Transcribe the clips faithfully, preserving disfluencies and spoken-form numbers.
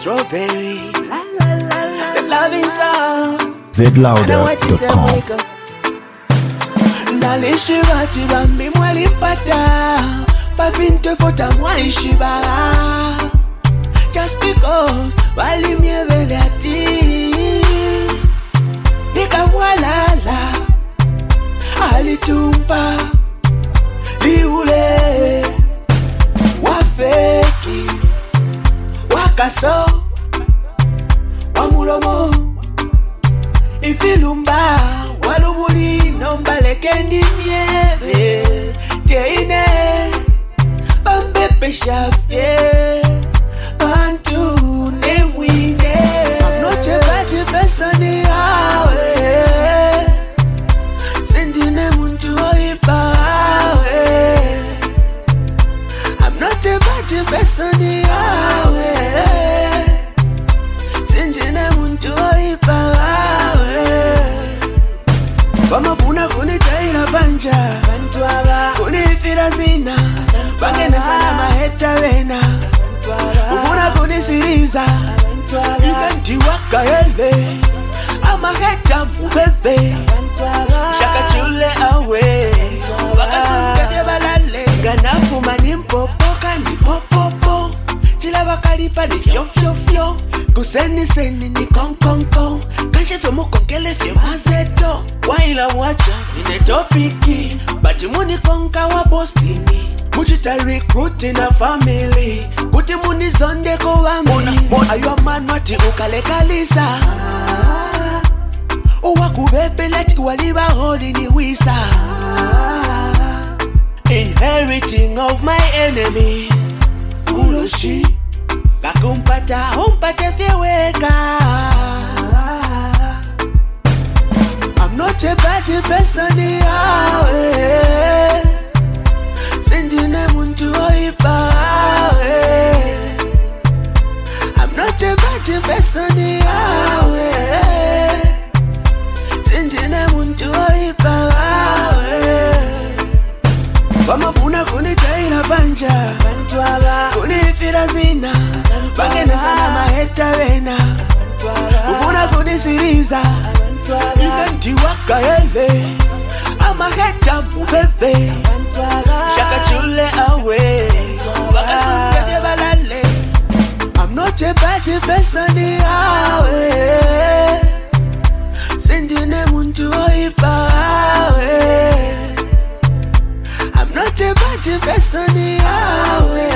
strawberry. La la la la. The loving song. zed louder dot com. Nalishi bati bambi mwalipata Pavinte fota mwaishiba Just because walimyevele ati Nika mwalala Alitumpa Liule Wafeki Wakaso Wamulomo Ifilumba Walubuli nomba lekendi mieve Teine Bambe peshafye Bantu nemwine I'm not a bad person yawe Sendine muntu oipawe I'm not a bad person yawe Sendine muntu oipawe Wamafuna kunitaira banja Kunifira zina Bangena sana maheta wena Ufuna kunisiriza Ikanti waka ele Amaheta mubebe Shaka chule awe Wakasungede balale Ganafu mani mpopoka ni popopo Chila wakalipa ni fyo fyo fyo Kuseni seni ni kong kong kong Kanche fyo mukongele fyo mazeto Waila mwacha ine topiki Bati muni konka wa bostini Muchita recruiting a family Kuti muni zonde ko wami Aywa manwati ukale kalisa Uwa kubebe leti waliba holi ni wisa Inheriting of my enemies Uloshi Kakumpata umpate fiweka I'm not a bad person yawe Sendine muntu oipawe I'm not a bad person yawe Sendine muntu oipawe Wamafuna kunitaira banja Kunifira zina Bangena sana maheta wena Ufuna kunisiriza Ikanti waka ele Amaheta mubebe Shaka chule awe Wakasungede balale I'm not a bad person yawe Sendine muntu oipawe I'm not a bad person yawe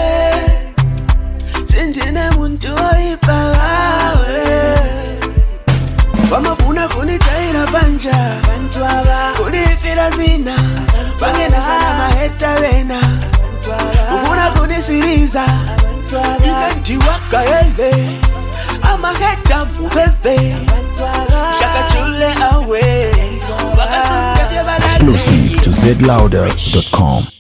Sendine muntu oipawe Wamafuna kunitaira banja Kunifira zina Bangena sana maheta wena Ufuna kunisiriza Ikanti waka ele Amaheta mubebe Shaka chule awe Exclusive to zed louder dot com.